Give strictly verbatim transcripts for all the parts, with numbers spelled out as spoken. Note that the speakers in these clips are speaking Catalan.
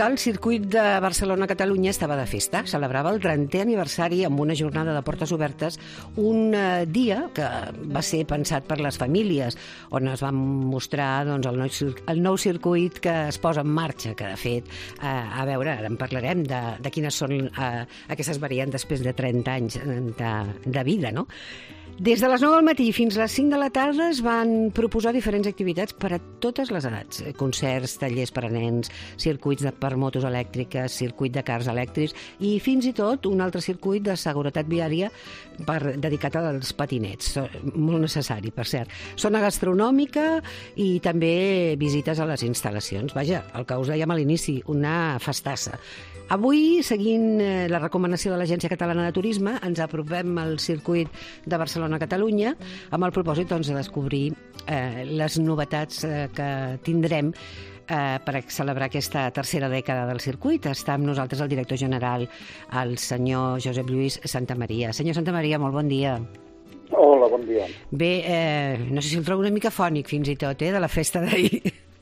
el circuit de Barcelona-Catalunya estava de festa. Celebrava el trentè aniversari amb una jornada de portes obertes, un eh, dia que va ser pensat per les famílies, on es van mostrar doncs, el, nou, el nou circuit que es posa en marxa, que de fet, eh, a veure, ara en parlarem de, de quines són eh, aquestes variants després de trenta anys de, de vida, no? Des de les nou del matí fins a les cinc de la tarda es van proposar diferents activitats per a totes les edats. Concerts, tallers per a nens, circuits de, per motos elèctriques, circuit de cars elèctrics i fins i tot un altre circuit de seguretat viària per, dedicat als patinets. Molt necessari, per cert. Zona gastronòmica i també visites a les instal·lacions. Vaja, el que us dèiem a l'inici, una festassa. Avui, seguint la recomanació de l'Agència Catalana de Turisme, ens apropem al circuit de Barcelona-Catalunya amb el propòsit doncs, de descobrir eh, les novetats eh, que tindrem eh, per celebrar aquesta tercera dècada del circuit. Està amb nosaltres el director general, el senyor Josep Lluís Santamaria. Senyor Santamaria, molt bon dia. Hola, bon dia. Bé, eh, no sé si em trobo una mica fònic fins i tot, eh, de la festa d'ahir.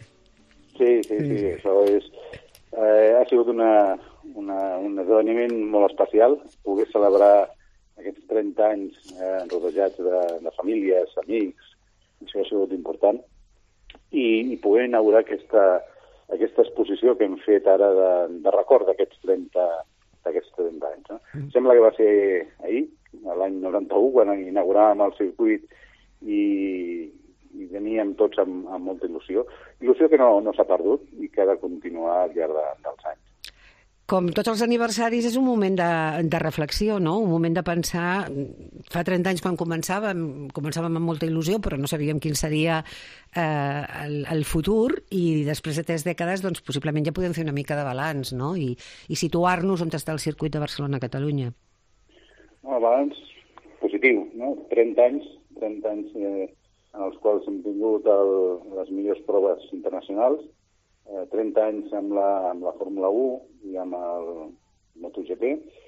Sí, sí, sí, això és... Eh, ha sigut una, una, un esdeveniment molt especial, poder celebrar aquests trenta anys eh, rodejats de, de famílies, amics, això ha sigut important, i, i poder inaugurar aquesta, aquesta exposició que hem fet ara de, de record d'aquests trenta, d'aquests trenta anys. No? Mm. Sembla que va ser ahir, l'any noranta-u, quan inauguràvem el circuit i, i veníem tots amb, amb molta il·lusió. Il·lusió que no, no s'ha perdut i que ha de continuar al llarg de, dels anys. Com tots els aniversaris, és un moment de, de reflexió, no? Un moment de pensar... Fa trenta anys, quan començàvem, començàvem amb molta il·lusió, però no sabíem quin seria eh, el, el futur, i després de tres dècades, doncs, possiblement ja podem fer una mica de balanç, no? I, i situar-nos on està el circuit de Barcelona-Catalunya. No, balanç positiu, no? trenta anys, trenta anys eh, en els quals hem tingut el, les millors proves internacionals, eh, trenta anys amb la, amb la Fórmula u i amb el MotoGP,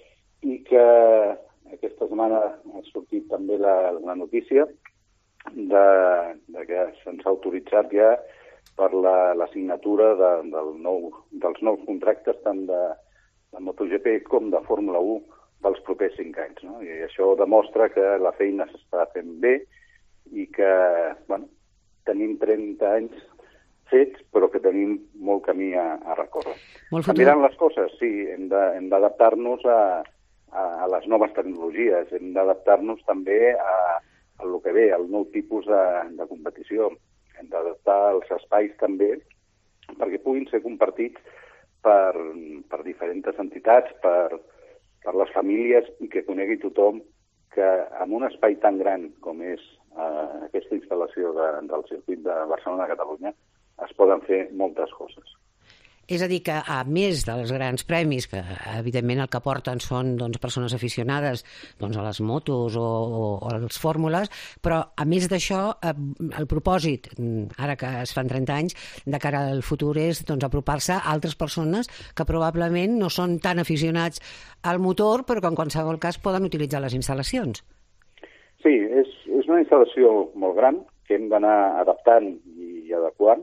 i que aquesta setmana ha sortit també la, la notícia de, de que se'ns ha autoritzat ja per la, la signatura de, del nou, dels nous contractes tant de, de MotoGP com de Fórmula u dels propers cinc anys. No? I això demostra que la feina s'està fent bé i que, bueno, tenim trenta anys fets, però que tenim molt camí a, a recórrer. Canviaran les coses, sí, hem de, hem d'adaptar-nos a, a, a les noves tecnologies, hem d'adaptar-nos també a, a el que ve, al nou tipus de, de competició. Hem d'adaptar els espais també perquè puguin ser compartits per, per diferents entitats, per, per les famílies, i que conegui tothom que en un espai tan gran com és eh, aquesta instal·lació de, del circuit de Barcelona-Catalunya es poden fer moltes coses. És a dir, que a més dels grans premis, que evidentment el que porten són doncs, persones aficionades doncs, a les motos o, o, o a les fórmules, però a més d'això, eh, el propòsit, ara que es fan trenta anys, de cara al futur és doncs, apropar-se a altres persones que probablement no són tan aficionats al motor, però que en qualsevol cas poden utilitzar les instal·lacions. Sí, és, és una instal·lació molt gran que hem d'anar adaptant i adequant,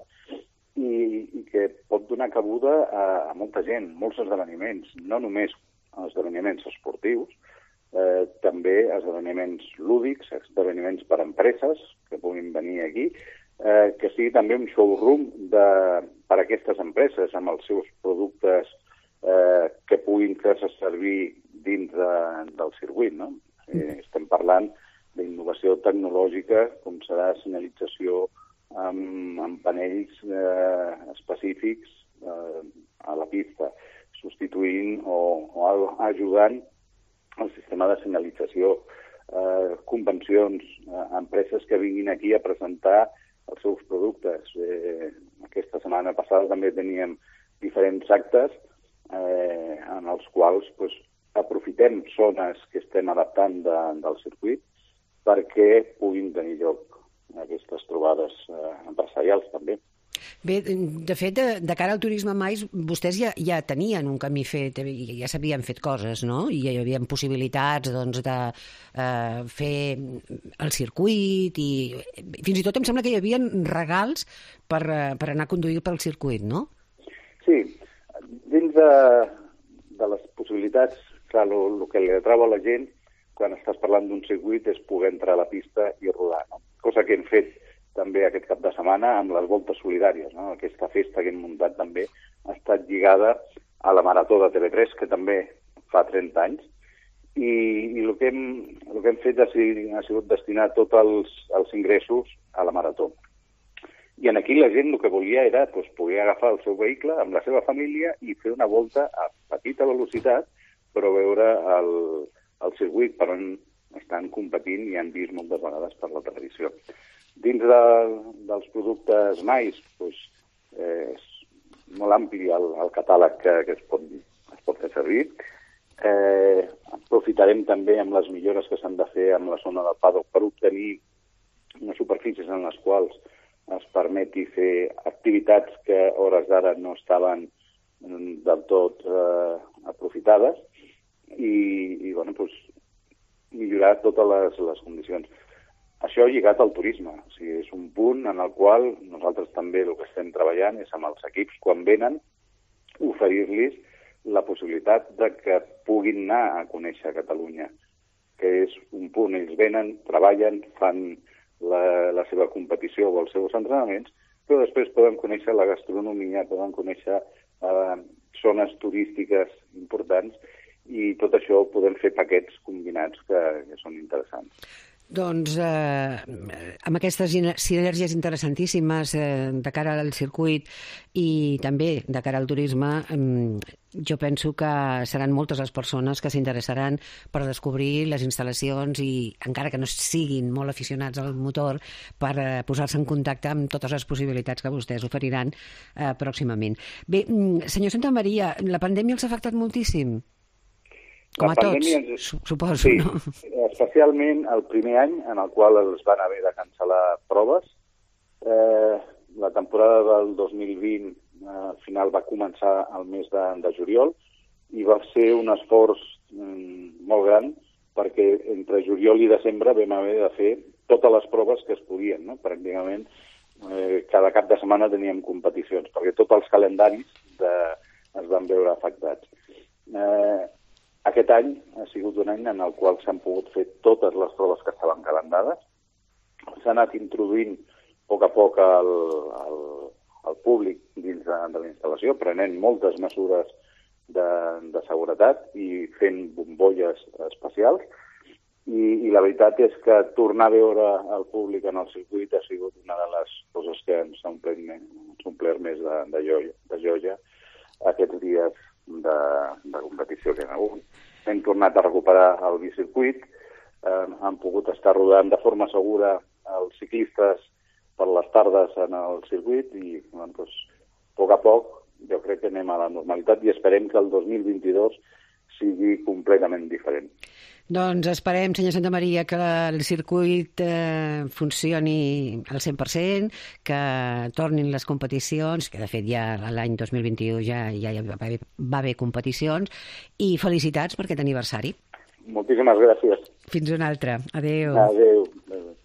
i, i que pot donar cabuda a, a molta gent, molts esdeveniments, no només esdeveniments esportius, eh, també esdeveniments lúdics, esdeveniments per a empreses que puguin venir aquí, eh, que sigui també un showroom de, per a aquestes empreses amb els seus productes eh, que puguin fer-se servir dins de, del circuit. No? Eh, estem parlant d'innovació tecnològica, com serà senyalització amb, amb panells eh, específics eh, a la pista, substituint o, o ajudant el sistema de senyalització, eh, convencions, eh, empreses que vinguin aquí a presentar els seus productes. Eh, aquesta setmana passada també teníem diferents actes eh, en els quals pues, aprofitem zones que estem adaptant de, del circuit perquè puguin tenir lloc aquestes trobades eh, empresarials també. Bé, de fet, de, de cara al turisme mais, vostès ja, ja tenien un camí fet, ja s'havien fet coses, no? I hi havia possibilitats doncs, de eh, fer el circuit i fins i tot em sembla que hi havia regals per, per anar a conduir pel circuit, no? Sí, dins de, de les possibilitats, clar, el que li atrau a la gent quan estàs parlant d'un circuit és poder entrar a la pista i rodar, no? Cosa que hem fet també aquest cap de setmana amb les voltes solidàries, no? Aquesta festa que hem muntat també ha estat lligada a la Marató de T V tres, que també fa trenta anys, i, i el, que hem, el que hem fet ha sigut, ha sigut destinar tots els, els ingressos a la Marató. I en aquí la gent el que volia era doncs, poder agafar el seu vehicle amb la seva família i fer una volta a petita velocitat, però veure el, el circuit per on estan competint i han vist moltes vegades per la televisió. Dins de, dels productes mais, doncs, eh, és molt ampli el, el catàleg que, que es, pot, es pot fer servir. Eh, aprofitarem també amb les millores que s'han de fer amb la zona del paddock per obtenir unes superfícies en les quals es permeti fer activitats que a hores d'ara no estaven del tot eh, aprofitades i, i bueno, doncs, millorar totes les, les condicions. Això lligat al turisme, o sigui, és un punt en el qual nosaltres també el que estem treballant és amb els equips, quan venen, oferir-los la possibilitat de que puguin anar a conèixer Catalunya, que és un punt. Ells venen, treballen, fan la, la seva competició o els seus entrenaments, però després poden conèixer la gastronomia, poden conèixer eh, zones turístiques importants i tot això ho podem fer paquets combinats que, que són interessants. Doncs eh, amb aquestes sinergies interessantíssimes eh, de cara al circuit i també de cara al turisme, eh, jo penso que seran moltes les persones que s'interessaran per descobrir les instal·lacions i, encara que no siguin molt aficionats al motor, per eh, posar-se en contacte amb totes les possibilitats que vostès oferiran eh, pròximament. Bé, senyor Santamaria, la pandèmia els ha afectat moltíssim? Com a tots, ens... suposo, sí, no? Especialment el primer any, en el qual els van haver de cancel·lar proves. Eh, la temporada del dos mil vint eh, al final va començar el mes de, de juliol i va ser un esforç mm, molt gran perquè entre juliol i desembre vam haver de fer totes les proves que es podien, no? Pràcticament eh, cada cap de setmana teníem competicions perquè tots els calendaris de, es van veure afectats. Eh, Aquest any ha sigut un any en el qual s'han pogut fer totes les proves que estaven calendades. S'ha anat introduint a poc a poc el, el, el públic dins de, de la instal·lació, prenent moltes mesures de, de seguretat i fent bombolles especials. I, I la veritat és que tornar a veure el públic en el circuit ha sigut una de les coses que ens ha omplert més de, de, joia, de joia aquests dies de, de competició que hi ha hagut. Hem tornat a recuperar el bicircuit, eh, han pogut estar rodant de forma segura els ciclistes per les tardes en el circuit i, bueno, doncs, a poc a poc, jo crec que anem a la normalitat i esperem que el dos mil vint-i-dos sigui completament diferent. Doncs esperem, senyor Santamaria, que el circuit eh, funcioni al cent per cent, que tornin les competicions, que de fet ja l'any dos mil vint-i-u ja, ja va haver, va haver competicions, i felicitats per aquest aniversari. Moltíssimes gràcies. Fins una altra. Adéu. Adéu. Adéu.